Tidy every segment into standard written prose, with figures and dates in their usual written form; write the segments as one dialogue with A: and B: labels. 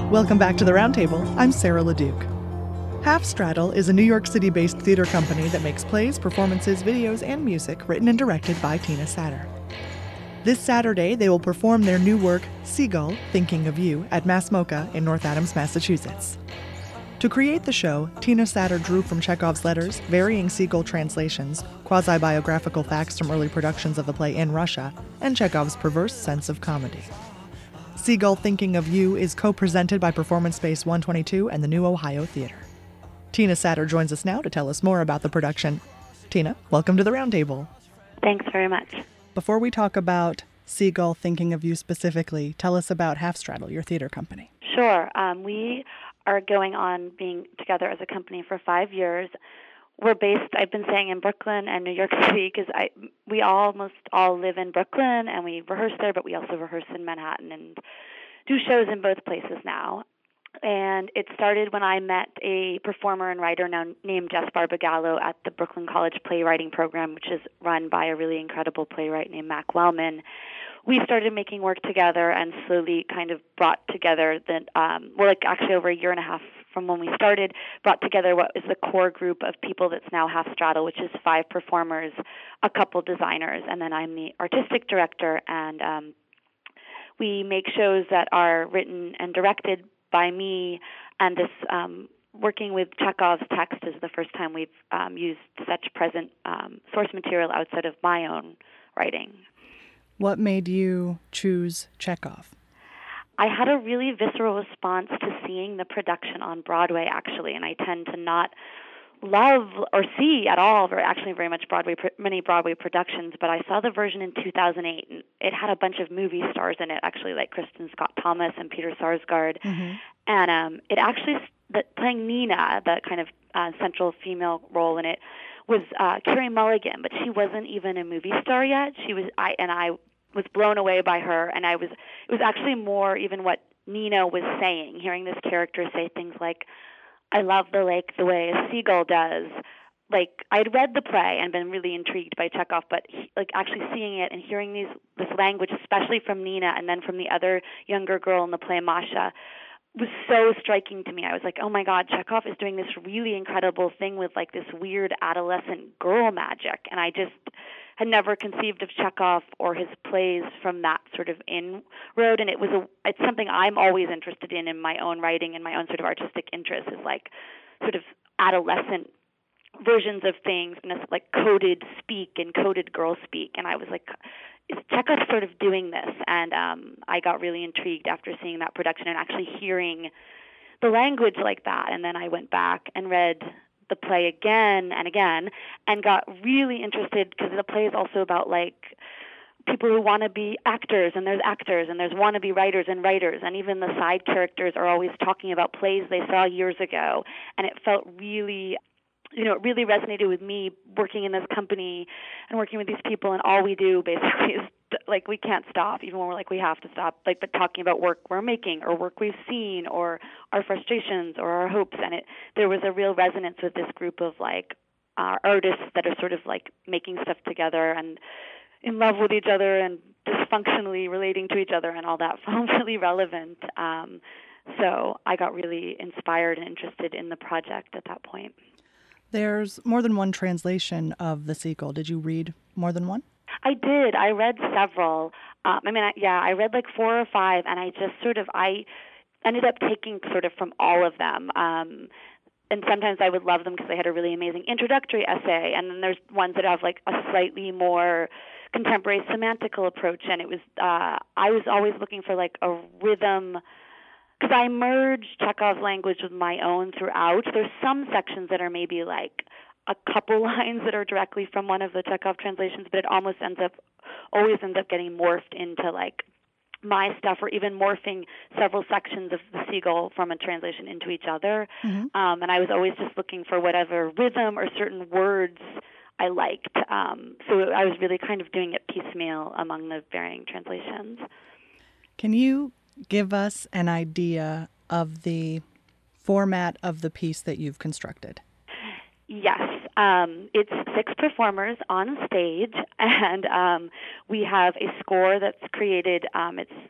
A: Welcome back to the Roundtable. I'm Sarah LeDuc. Half Straddle is a New York City-based theater company that makes plays, performances, videos, and music written and directed by Tina Satter. This Saturday, they will perform their new work, Seagull, Thinking of You, at Mass MoCA in North Adams, Massachusetts. To create the show, Tina Satter drew from Chekhov's letters, varying Seagull translations, quasi-biographical facts from early productions of the play in Russia, and Chekhov's perverse sense of comedy. Seagull, Thinking of You is co-presented by Performance Space 122 and the New Ohio Theater. Tina Satter joins us now to tell us more about the production. Tina, welcome to the Roundtable.
B: Thanks very much.
A: Before we talk about Seagull, Thinking of You specifically, tell us about Half Straddle, your theater company.
B: Sure. We are going on being together as a company for 5 years. We're based, I've been saying, in Brooklyn and New York City because we almost all live in Brooklyn and we rehearse there, but we also rehearse in Manhattan and do shows in both places now. And it started when I met a performer and writer named Jess Barbagallo at the Brooklyn College Playwriting Program, which is run by a really incredible playwright named Mac Wellman. We started making work together and slowly kind of brought together actually over a year and a half from when we started, brought together what is the core group of people that's now Half Straddle, which is 5 performers, a couple designers, and then I'm the artistic director. And we make shows that are written and directed by me, and this working with Chekhov's text is the first time we've used such present source material outside of my own writing.
A: What made you choose Chekhov?
B: I had a really visceral response to seeing the production on Broadway, actually, and I tend to not love or see at all, or actually very much many Broadway productions, but I saw the version in 2008, and it had a bunch of movie stars in it, actually, like Kristen Scott Thomas and Peter Sarsgaard. Mm-hmm. And it actually, playing Nina, the kind of central female role in it, was Carey Mulligan, but she wasn't even a movie star yet. I was blown away by her, and it was actually more even what Nina was saying, hearing this character say things like, I love the lake the way a seagull does. Like, I'd read the play and been really intrigued by Chekhov, but actually seeing it and hearing this language, especially from Nina and then from the other younger girl in the play, Masha, was so striking to me. I was like, oh my God, Chekhov is doing this really incredible thing with like this weird adolescent girl magic. And I just had never conceived of Chekhov or his plays from that sort of inroad. And it's something I'm always interested in my own writing and my own sort of artistic interest, is like sort of adolescent versions of things, and it's like coded speak and coded girl speak. And I was like, is Chekhov sort of doing this? And I got really intrigued after seeing that production and actually hearing the language like that. And then I went back and read the play again and again and got really interested, because the play is also about like people who want to be actors and there's wannabe writers, and even the side characters are always talking about plays they saw years ago. And it felt really, it really resonated with me working in this company and working with these people, and all we do basically is like we can't stop, even when we're like we have to stop, like, but talking about work we're making or work we've seen or our frustrations or our hopes. And there was a real resonance with this group of like artists that are sort of like making stuff together and in love with each other and dysfunctionally relating to each other, and all that felt really relevant. So I got really inspired and interested in the project at that point.
A: There's more than one translation of The Seagull. Did you read more than one?
B: I did. I read several. I read like 4 or 5, and I ended up taking sort of from all of them. And sometimes I would love them because they had a really amazing introductory essay, and then there's ones that have like a slightly more contemporary semantical approach, and it was I was always looking for like a rhythm, because I merge Chekhov's language with my own throughout. There's some sections that are maybe like a couple lines that are directly from one of the Chekhov translations, but it almost always ends up getting morphed into like my stuff, or even morphing several sections of The Seagull from a translation into each other. Mm-hmm. And I was always just looking for whatever rhythm or certain words I liked. So I was really kind of doing it piecemeal among the varying translations.
A: Can you give us an idea of the format of the piece that you've constructed?
B: Yes. It's 6 performers on stage, and we have a score that's created. It's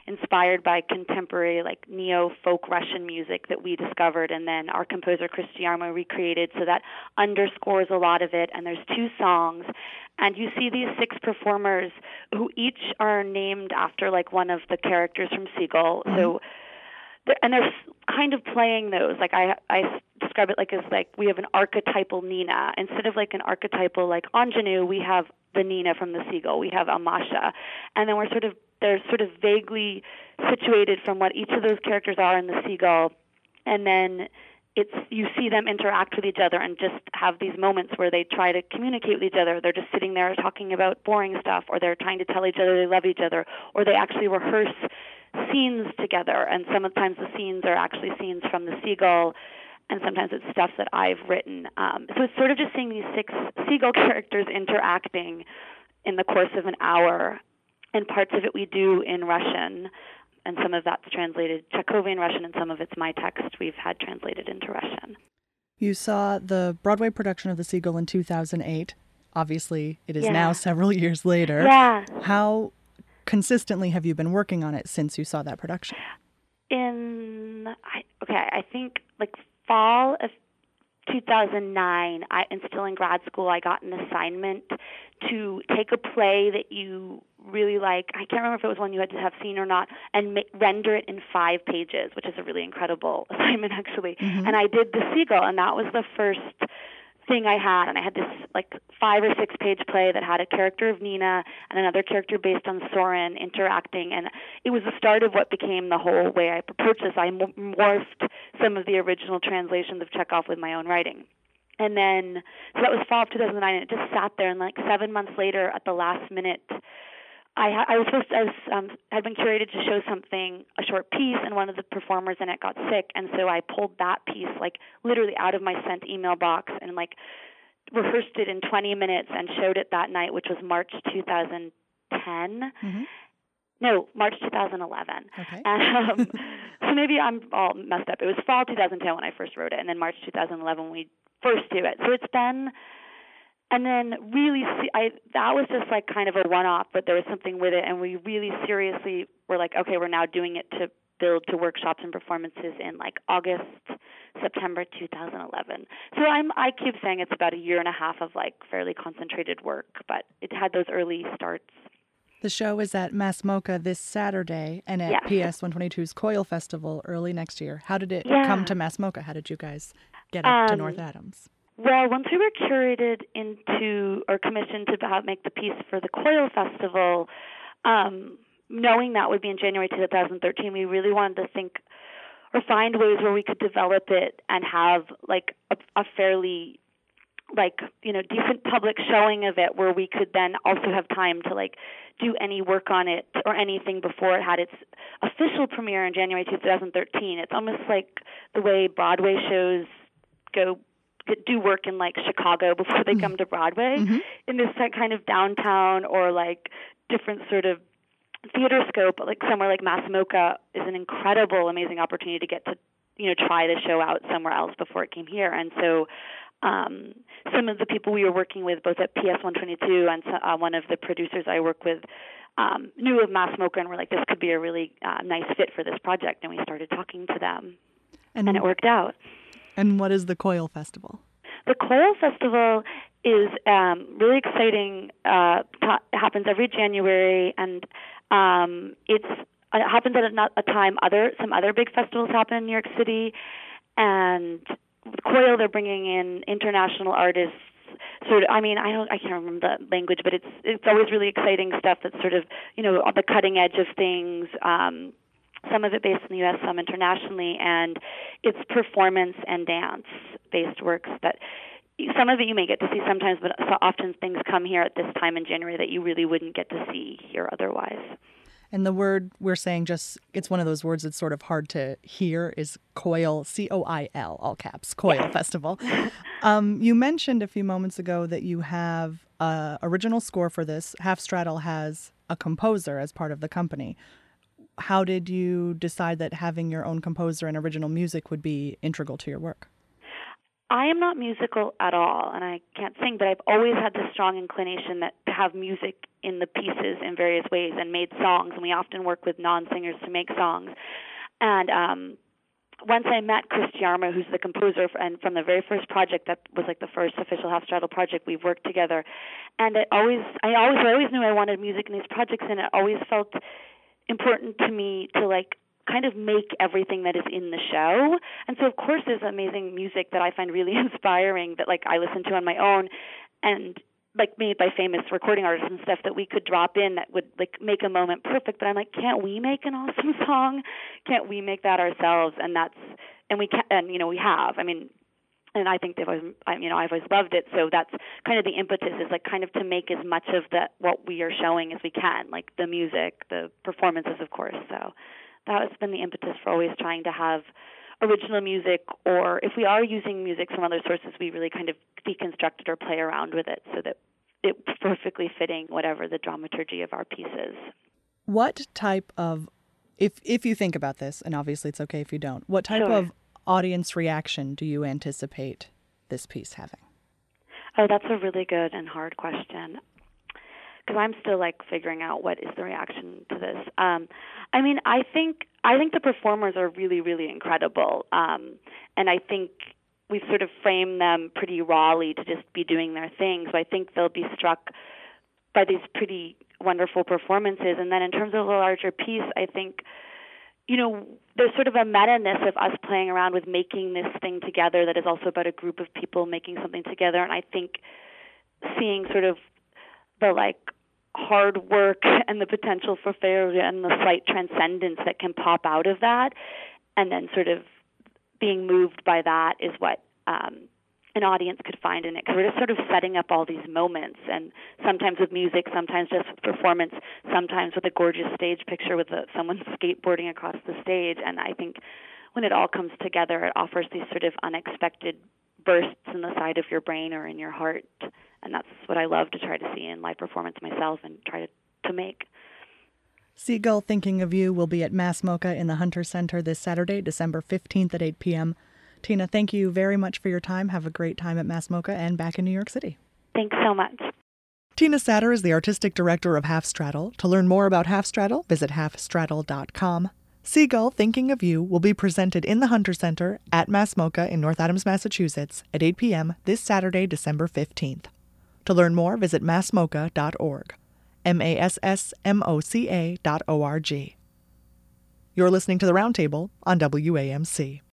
B: inspired by contemporary, like neo-folk Russian music that we discovered, and then our composer Chris Giarmo recreated, so that underscores a lot of it. And there's 2 songs, and you see these 6 performers who each are named after like one of the characters from Seagull. Mm-hmm. So and they're kind of playing those. Like I describe it like as like we have an archetypal Nina. Instead of like an archetypal like ingenue, we have the Nina from the Seagull. We have Amasha. And then they're sort of vaguely situated from what each of those characters are in the Seagull. And then you see them interact with each other and just have these moments where they try to communicate with each other. They're just sitting there talking about boring stuff, or they're trying to tell each other they love each other, or they actually rehearse scenes together. And sometimes the scenes are actually scenes from the Seagull, and sometimes it's stuff that I've written. So it's sort of just seeing these 6 Seagull characters interacting in the course of an hour, and parts of it we do in Russian, and some of that's translated Chekhovian Russian, and some of it's my text we've had translated into Russian.
A: You saw the Broadway production of The Seagull in 2008. Obviously, it is now several years later.
B: Yeah.
A: How consistently have you been working on it since you saw that production?
B: I think like fall of 2009, and still in grad school, I got an assignment to take a play that you really like. I can't remember if it was one you had to have seen or not, and render it in 5 pages, which is a really incredible assignment, actually. Mm-hmm. And I did The Seagull, and that was the first thing I had. And I had this like 5 or 6 page play that had a character of Nina and another character based on Soren interacting, and it was the start of what became the whole way I approached this. I morphed some of the original translations of Chekhov with my own writing. And then, so that was fall of 2009, and it just sat there, and like 7 months later, at the last minute, I had been curated to show something, a short piece, and one of the performers in it got sick, and so I pulled that piece like literally out of my sent email box and like rehearsed it in 20 minutes and showed it that night, which was March 2010. Mm-hmm. No, March 2011. Okay. So maybe I'm all messed up. It was fall 2010 when I first wrote it, and then March 2011 when we first do it. So it's been... And then really, that was just like kind of a one-off, but there was something with it, and we really seriously were like, okay, we're now doing it to build to workshops and performances in like August, September 2011. So I keep saying it's about a year and a half of like fairly concentrated work, but it had those early starts.
A: The show is at Mass MoCA this Saturday and at PS 122's Coil Festival early next year. How did it come to Mass MoCA? How did you guys get up to North Adams?
B: Well, once we were curated into or commissioned to make the piece for the Coil Festival, knowing that would be in January 2013, we really wanted to think or find ways where we could develop it and have like a fairly decent public showing of it, where we could then also have time to like do any work on it or anything before it had its official premiere in January 2013. It's almost like the way Broadway shows do work in like Chicago before they come to Broadway, in this kind of downtown or like different sort of theater scope. Like somewhere like Mass MoCA is an incredible, amazing opportunity to get to try the show out somewhere else before it came here. And so some of the people we were working with, both at PS 122 and one of the producers I work with, knew of Mass MoCA and were like, this could be a really nice fit for this project. And we started talking to them, and it worked out.
A: And what is the Coil Festival?
B: The Coil Festival is really exciting. It happens every January, and it happens at a time some other big festivals happen in New York City. And with Coil, they're bringing in international artists. I can't remember the language, but it's always really exciting stuff that's sort of on the cutting edge of things. Some of it based in the U.S., some internationally, and it's performance and dance-based works that some of it you may get to see sometimes, but so often things come here at this time in January that you really wouldn't get to see here otherwise.
A: And the word we're saying, it's one of those words that's sort of hard to hear, is Coil, C-O-I-L, all caps, Coil Festival. You mentioned a few moments ago that you have an original score for this. Half Straddle has a composer as part of the company. How did you decide that having your own composer and original music would be integral to your work?
B: I am not musical at all, and I can't sing, but I've always had this strong inclination to have music in the pieces in various ways, and made songs, and we often work with non-singers to make songs. And once I met Chris Giarma, who's the composer, and from the very first project that was like the first official Half Straddle project, we've worked together. And I always knew I wanted music in these projects, and it always felt important to me to like kind of make everything that is in the show. And so of course there's amazing music that I find really inspiring that like I listen to on my own, and like made by famous recording artists and stuff that we could drop in that would like make a moment perfect. But I'm like, can't we make an awesome song? Can't we make that ourselves? And we can, and we have. I mean, and I think I've always loved it. So that's kind of the impetus, is like kind of to make as much of what we are showing as we can, like the music, the performances, of course. So that has been the impetus for always trying to have original music, or if we are using music from other sources, we really kind of deconstruct it or play around with it so that it's perfectly fitting whatever the dramaturgy of our piece is.
C: What type of, if you think about this, and obviously it's okay if you don't, what type
B: Sure.
C: of audience reaction do you anticipate this piece having?
B: Oh, that's a really good and hard question, because I'm still like figuring out what is the reaction to this. I mean, I think the performers are really, really incredible, and I think we've sort of framed them pretty rawly to just be doing their thing. So I think they'll be struck by these pretty wonderful performances. And then in terms of the larger piece, I think there's sort of a meta-ness of us playing around with making this thing together that is also about a group of people making something together. And I think seeing sort of the like hard work and the potential for failure and the slight transcendence that can pop out of that, and then sort of being moved by that, is what an audience could find in it. Because we're just sort of setting up all these moments, and sometimes with music, sometimes just with performance, sometimes with a gorgeous stage picture with someone skateboarding across the stage. And I think when it all comes together, it offers these sort of unexpected bursts in the side of your brain or in your heart. And that's what I love to try to see in live performance myself and try to make.
C: Seagull Thinking of You will be at Mass MoCA in the Hunter Center this Saturday, December 15th at 8 p.m. Tina, thank you very much for your time. Have a great time at Mass MoCA and back in New York City.
B: Thanks so much.
A: Tina Satter is the artistic director of Half Straddle. To learn more about Half Straddle, visit halfstraddle.com. Seagull Thinking of You will be presented in the Hunter Center at Mass MoCA in North Adams, Massachusetts at 8 p.m. this Saturday, December 15th. To learn more, visit massmoca.org. massmoca.org. You're listening to The Roundtable on WAMC.